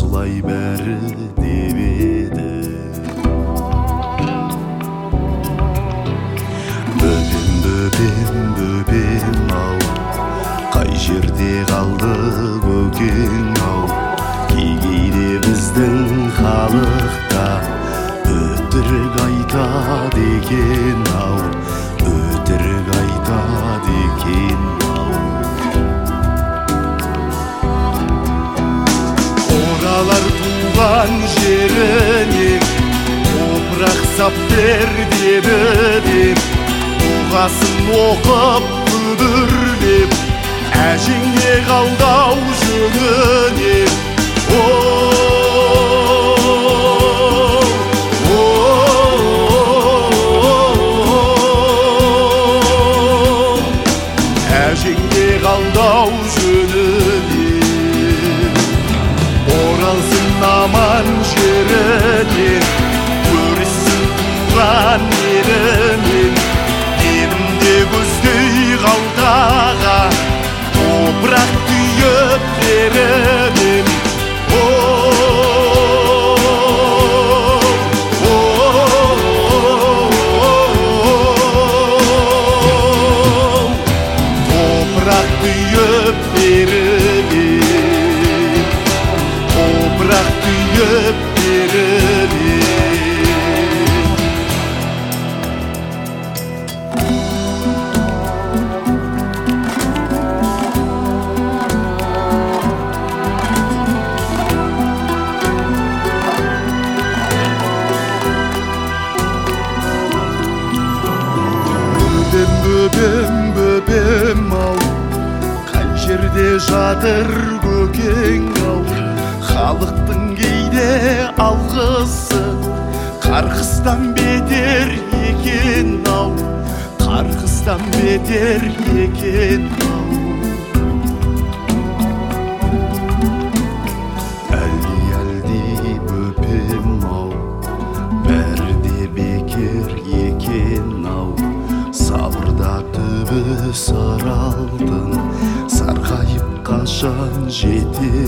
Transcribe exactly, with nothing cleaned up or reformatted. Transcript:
солай бәрі деп еді. Бөпем, бөпем, бөпем ау, қай жерде қалды көкең ау? Кейде біздің халықта өтірік айтады екен ау, өтірік айтады екен ау. Оралар туған жеріне топырақ сап бер деп едім, дұғасын оқып күбірлеп, әжеңе қалдау жөнінен. Әжеңе қалдау жөнінен. Оралсын аман жерінен, көрсін туған ерінен. Емде көздей қалтаға топырақ түйіп беремін. Топырақ түйіп беремін, топырақ түйіп беремін. Бөпем, бөпем ау, қай жерде жатыр көкең ау? Халықтың кейде алғысы қарғыстан бетер екен ау, қарғыстан бетер екен ау. Әлди, әлди бөпем ау, бәрі де бекер екен ау. Сабырда түбі саралтын, сарғайып қашан жетер